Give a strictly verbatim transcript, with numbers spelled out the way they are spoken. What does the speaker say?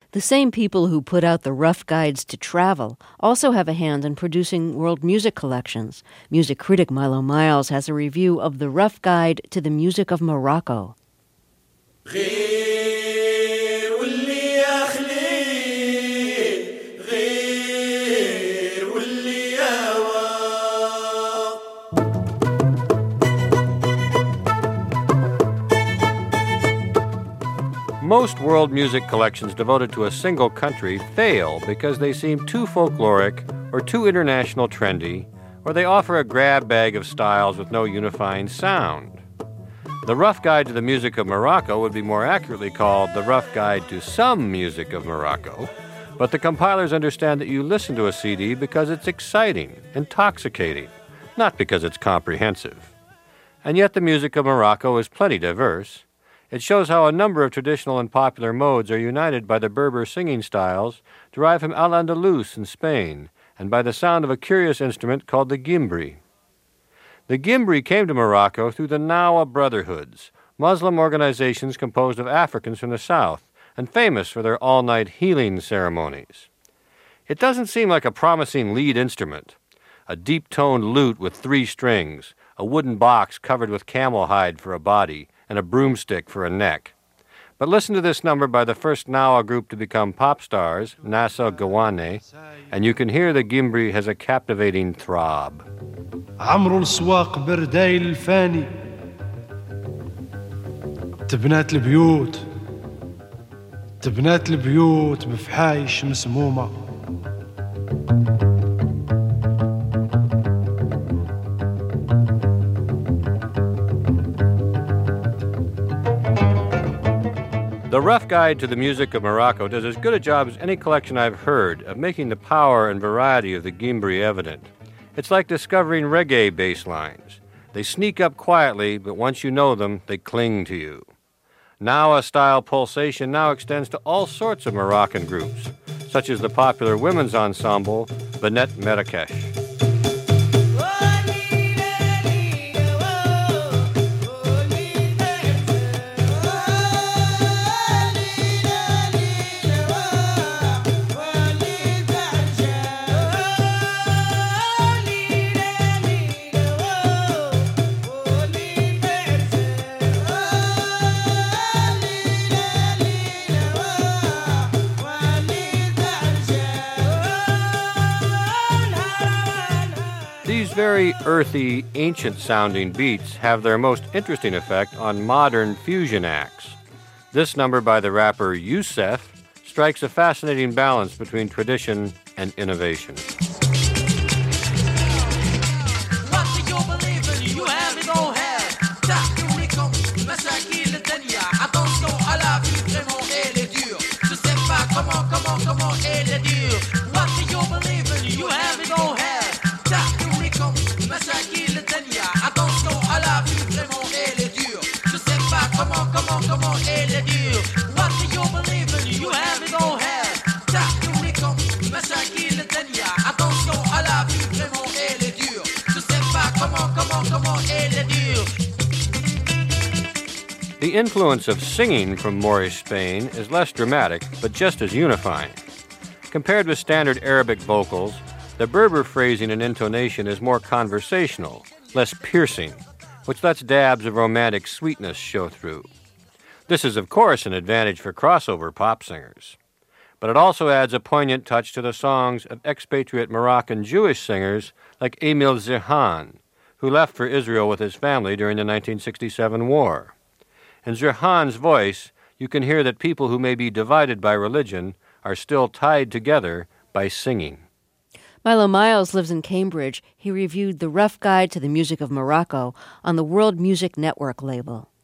The same people who put out the rough guides to travel also have a hand in producing world music collections. Music critic Milo Miles has a review of the Rough Guide to the Music of Morocco. Most world music collections devoted to a single country fail because they seem too folkloric or too international trendy, or they offer a grab bag of styles with no unifying sound. The Rough Guide to the Music of Morocco would be more accurately called The Rough Guide to Some Music of Morocco, but the compilers understand that you listen to a C D because it's exciting, intoxicating, not because it's comprehensive. And yet the music of Morocco is plenty diverse. It shows how a number of traditional and popular modes are united by the Berber singing styles derived from Al-Andalus in Spain and by the sound of a curious instrument called the gimbri. The gimbri came to Morocco through the Nawa Brotherhoods, Muslim organizations composed of Africans from the south and famous for their all-night healing ceremonies. It doesn't seem like a promising lead instrument, a deep-toned lute with three strings, a wooden box covered with camel hide for a body, and a broomstick for a neck. But listen to this number by the first Nawa group to become pop stars, Nasa Gawane, and you can hear the gimbri has a captivating throb. عمرو السواق بردايل الفاني تبنات البيوت تبنات البيوت بفحايش مسمومة. The Rough Guide to the Music of Morocco does as good a job as any collection I've heard of making the power and variety of the gimbri evident. It's like discovering reggae bass lines. They sneak up quietly, but once you know them, they cling to you. Nawa-style pulsation now extends to all sorts of Moroccan groups, such as the popular women's ensemble, Benet Marrakesh. These very earthy, ancient-sounding beats have their most interesting effect on modern fusion acts. This number by the rapper Youssef strikes a fascinating balance between tradition and innovation. The influence of singing from Moorish Spain is less dramatic, but just as unifying. Compared with standard Arabic vocals, the Berber phrasing and intonation is more conversational, less piercing, which lets dabs of romantic sweetness show through. This is, of course, an advantage for crossover pop singers. But it also adds a poignant touch to the songs of expatriate Moroccan Jewish singers like Emil Zirhan, who left for Israel with his family during the nineteen sixty-seven war. In Zirhan's voice, you can hear that people who may be divided by religion are still tied together by singing. Milo Miles lives in Cambridge. He reviewed The Rough Guide to the Music of Morocco on the World Music Network label.